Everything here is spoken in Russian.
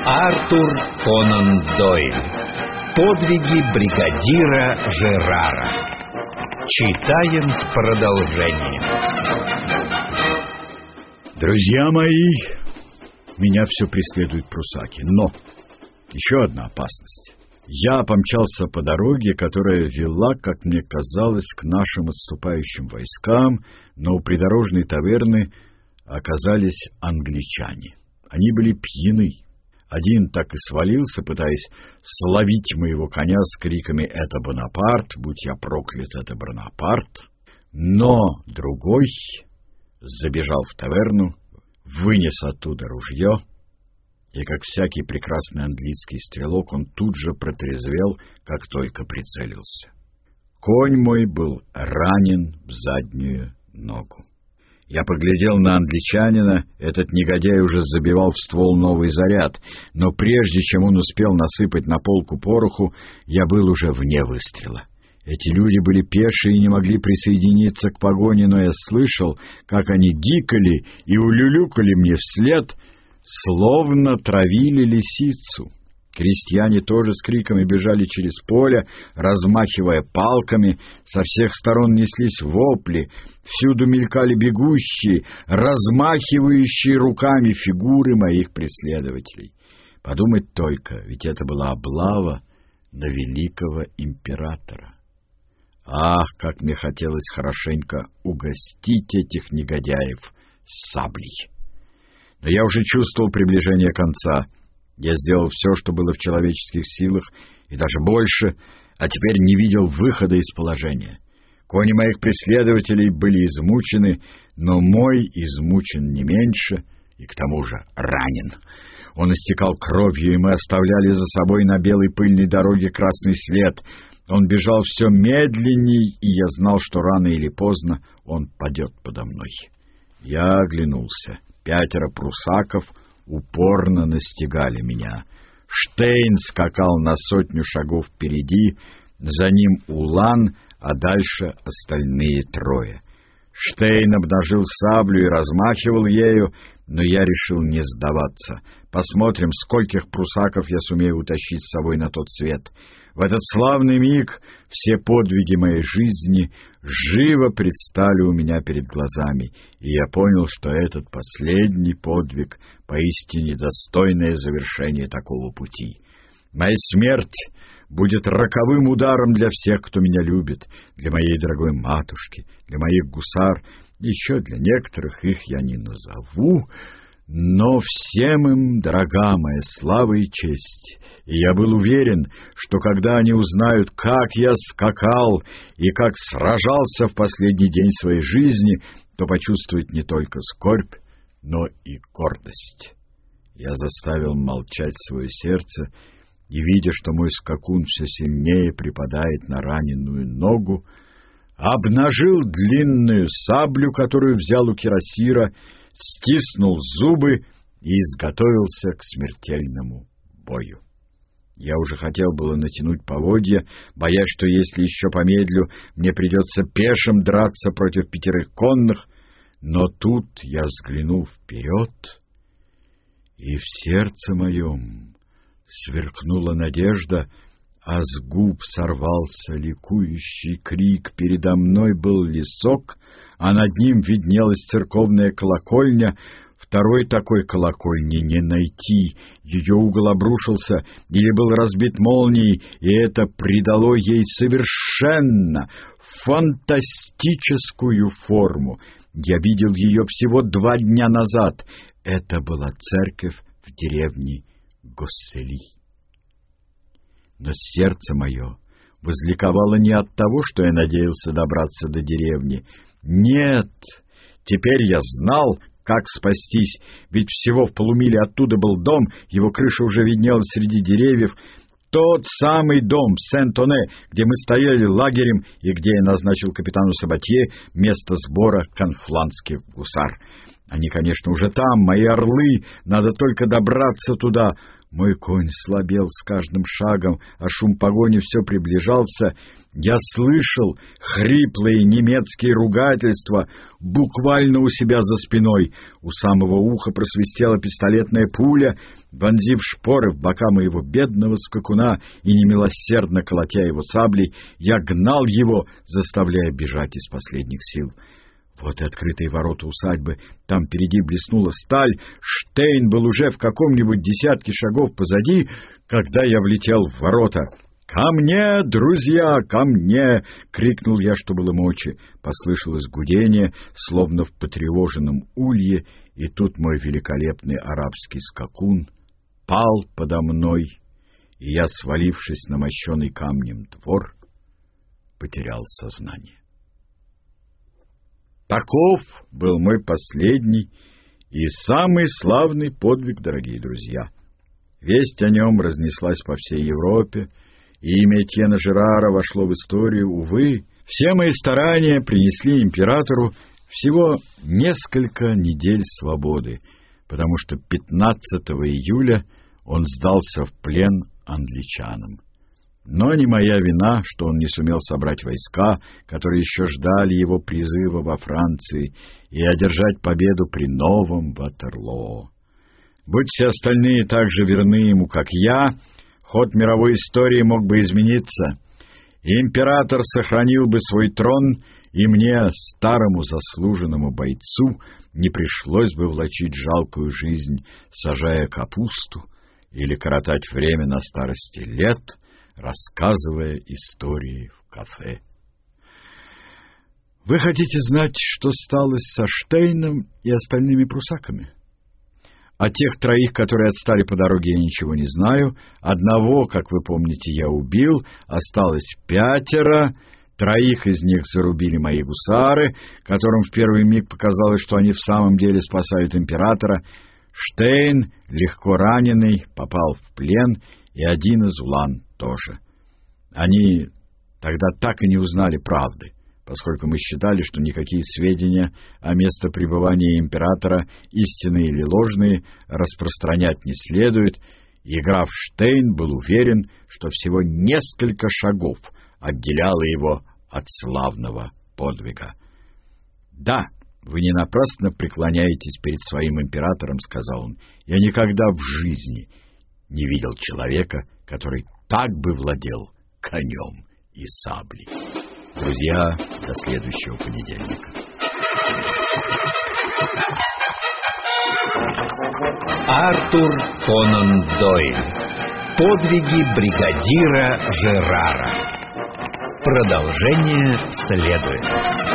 Артур Конан Дойль. Подвиги бригадира Жерара. Читаем с продолжением. Друзья мои, меня все преследуют прусаки, но еще одна опасность. Я помчался по дороге, которая вела, как мне казалось, к нашим отступающим войскам, но у придорожной таверны оказались англичане. Они были пьяны. Один так и свалился, пытаясь словить моего коня с криками «Это Бонапарт! Будь я проклят, это Бонапарт!». Но другой забежал в таверну, вынес оттуда ружье, и, как всякий прекрасный английский стрелок, он тут же протрезвел, как только прицелился. Конь мой был ранен в заднюю ногу. Я поглядел на англичанина, этот негодяй уже забивал в ствол новый заряд, но прежде чем он успел насыпать на полку пороху, я был уже вне выстрела. Эти люди были пешие и не могли присоединиться к погоне, но я слышал, как они гикали и улюлюкали мне вслед, словно травили лисицу. Крестьяне тоже с криками бежали через поле, размахивая палками, со всех сторон неслись вопли, всюду мелькали бегущие, размахивающие руками фигуры моих преследователей. Подумать только, ведь это была облава на великого императора. Ах, как мне хотелось хорошенько угостить этих негодяев саблей! Но я уже чувствовал приближение конца. Я сделал все, что было в человеческих силах, и даже больше, а теперь не видел выхода из положения. Кони моих преследователей были измучены, но мой измучен не меньше, и к тому же ранен. Он истекал кровью, и мы оставляли за собой на белой пыльной дороге красный след. Он бежал все медленней, и я знал, что рано или поздно он падет подо мной. Я оглянулся. 5 прусаков упорно настигали меня. Штейн скакал на 100 шагов впереди, за ним Улан, а дальше остальные 3. Штейн обнажил саблю и размахивал ею, но я решил не сдаваться. Посмотрим, скольких прусаков я сумею утащить с собой на тот свет. В этот славный миг все подвиги моей жизни живо предстали у меня перед глазами, и я понял, что этот последний подвиг поистине достойное завершение такого пути. Моя смерть будет роковым ударом для всех, кто меня любит, для моей дорогой матушки, для моих гусар, еще для некоторых их я не назову, но всем им дорога моя слава и честь, и я был уверен, что когда они узнают, как я скакал и как сражался в последний день своей жизни, то почувствуют не только скорбь, но и гордость. Я заставил молчать свое сердце, и, видя, что мой скакун все сильнее припадает на раненую ногу, обнажил длинную саблю, которую взял у кирасира, стиснул зубы и изготовился к смертельному бою. Я уже хотел было натянуть поводья, боясь, что если еще помедлю, мне придется пешим драться против 5 конных, но тут я взглянул вперед, и в сердце моем сверкнула надежда, а с губ сорвался ликующий крик. Передо мной был лесок, а над ним виднелась церковная колокольня. Второй такой колокольни не найти. Ее угол обрушился или был разбит молнией, и это придало ей совершенно фантастическую форму. Я видел ее всего 2 дня назад. Это была церковь в деревне Госсели. Но сердце мое возликовало не от того, что я надеялся добраться до деревни. Нет, теперь я знал, как спастись, ведь всего в полумиле оттуда был дом, его крыша уже виднелась среди деревьев, тот самый дом Сент-Оне, где мы стояли лагерем и где я назначил капитану Сабатье место сбора конфланских гусар. Они, конечно, уже там, мои орлы, надо только добраться туда. Мой конь слабел с каждым шагом, а шум погони все приближался. Я слышал хриплые немецкие ругательства буквально у себя за спиной. У самого уха просвистела пистолетная пуля, вонзив шпоры в бока моего бедного скакуна и немилосердно колотя его саблей, я гнал его, заставляя бежать из последних сил. Вот и открытые ворота усадьбы. Там впереди блеснула сталь. Штейн был уже в каком-нибудь десятке шагов позади, когда я влетел в ворота. «Ко мне, друзья, ко мне!» — крикнул я, что было мочи. Послышалось гудение, словно в потревоженном улье, и тут мой великолепный арабский скакун пал подо мной, и я, свалившись на мощенный камнем двор, потерял сознание. Таков был мой последний и самый славный подвиг, дорогие друзья. Весть о нем разнеслась по всей Европе, и имя Этьена Жерара вошло в историю. Увы, все мои старания принесли императору всего несколько недель свободы, потому что 15 июля он сдался в плен англичанам. Но не моя вина, что он не сумел собрать войска, которые еще ждали его призыва во Франции, и одержать победу при новом Ватерлоо. Будь все остальные так же верны ему, как я, ход мировой истории мог бы измениться. Император сохранил бы свой трон, и мне, старому заслуженному бойцу, не пришлось бы влачить жалкую жизнь, сажая капусту, или коротать время на старости лет, рассказывая истории в кафе. Вы хотите знать, что стало со Штейном и остальными прусаками? О тех троих, которые отстали по дороге, я ничего не знаю. Одного, как вы помните, я убил, осталось 5. 3 из них зарубили мои гусары, которым в первый миг показалось, что они в самом деле спасают императора. Штейн, легко раненый, попал в плен, и 1 из улан тоже. Они тогда так и не узнали правды, поскольку мы считали, что никакие сведения о местопребывании императора, истинные или ложные, распространять не следует, и граф Штейн был уверен, что всего несколько шагов отделяло его от славного подвига. «Да, вы не напрасно преклоняетесь перед своим императором», — сказал он. «Я никогда в жизни не видел человека, который так бы владел конем и саблей». Друзья, до следующего понедельника. Артур Конан Дойль. Подвиги бригадира Жерара. Продолжение следует.